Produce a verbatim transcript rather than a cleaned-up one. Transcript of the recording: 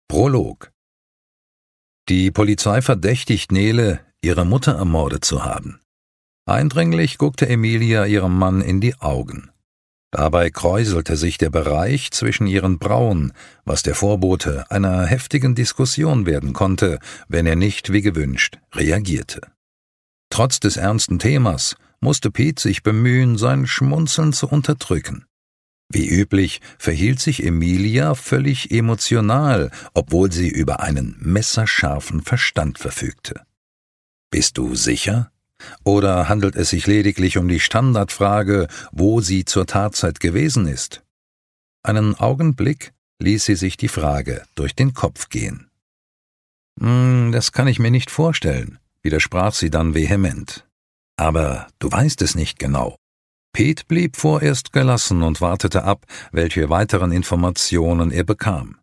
Prolog. Die Polizei verdächtigt Nele, ihre Mutter ermordet zu haben. Eindringlich guckte Emilia ihrem Mann in die Augen. Dabei kräuselte sich der Bereich zwischen ihren Brauen, was der Vorbote einer heftigen Diskussion werden konnte, wenn er nicht wie gewünscht reagierte. Trotz des ernsten Themas musste Pete sich bemühen, sein Schmunzeln zu unterdrücken. Wie üblich verhielt sich Emilia völlig emotional, obwohl sie über einen messerscharfen Verstand verfügte. »Bist du sicher? Oder handelt es sich lediglich um die Standardfrage, wo sie zur Tatzeit gewesen ist?« Einen Augenblick ließ sie sich die Frage durch den Kopf gehen. »Hm, das kann ich mir nicht vorstellen«, widersprach sie dann vehement. »Aber du weißt es nicht genau.« Pete blieb vorerst gelassen und wartete ab, welche weiteren Informationen er bekam.